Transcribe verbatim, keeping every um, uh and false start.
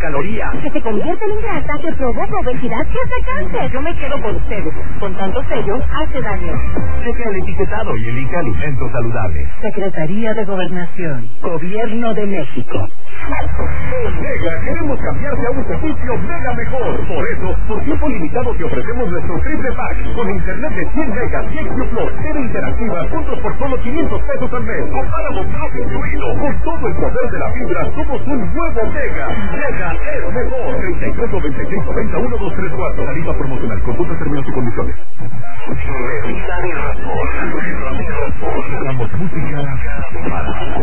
calorías. Que se convierte en grasa que provoca obesidad y hasta cáncer. Yo me quedo con ustedes. Con tantos sellos, hace daño. Checa el etiquetado y elige alimentos saludables. Secretaría de Gobernación. Gobierno de México. En Mega queremos cambiarte a un servicio mega mejor. Por eso, por tiempo limitado te ofrecemos nuestro triple pack con internet de cien megas y X Plus, T V interactiva, juntos por solo quinientos pesos al mes. Con páramo Plus incluido. Con todo el poder de la fibra, somos un nuevo Mega. Mega es mejor. treinta y tres noventa y seis noventa y uno dos tres cuatro. Tarifa promocional. Consulta términos y condiciones. Revista de Razón. Damos música para